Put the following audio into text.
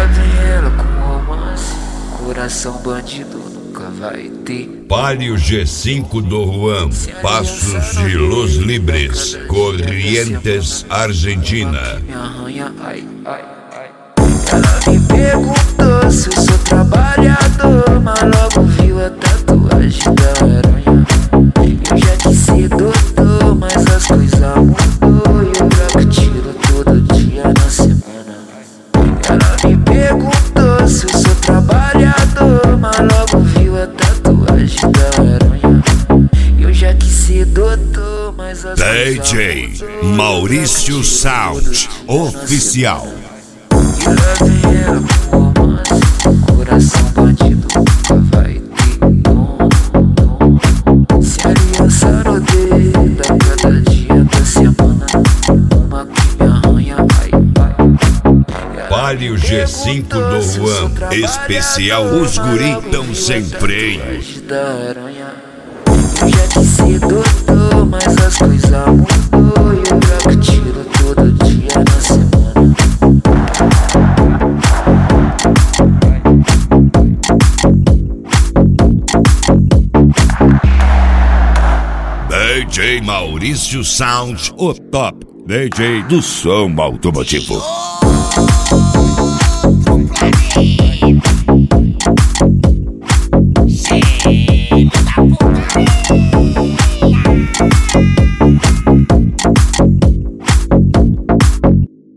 lá vem ela com romance, coração bandido nunca vai ter. Palio G5 do Juan, Passos de Los Libres, Corrientes, Argentina. Me arranha, ai, ai, ai. Ela me perguntou se eu sou trabalhador, mas logo viu a tatuagem da aranha. Eu já quis ser doutor, mas as coisas mudou e eu troco tiro todo dia na semana. Ela me perguntou se eu sou trabalhador, mas logo viu a tatuagem da aranha. Eu já quis ser doutor, mas as DJ Maurício Sound Oficial. E lá vem ela com romance, coração bandido nunca vai ter dono. Se aliança no dedo, a cada dia da semana, uma que me arranha, ai, ai. Palio G5 do Juan, especial Os Guri Tão Sem Freio. Eu já quis ser doutor, mas as coisas mudou e eu troco tiro todo dia na semana. DJ Maurício Sound, o top DJ do som automotivo.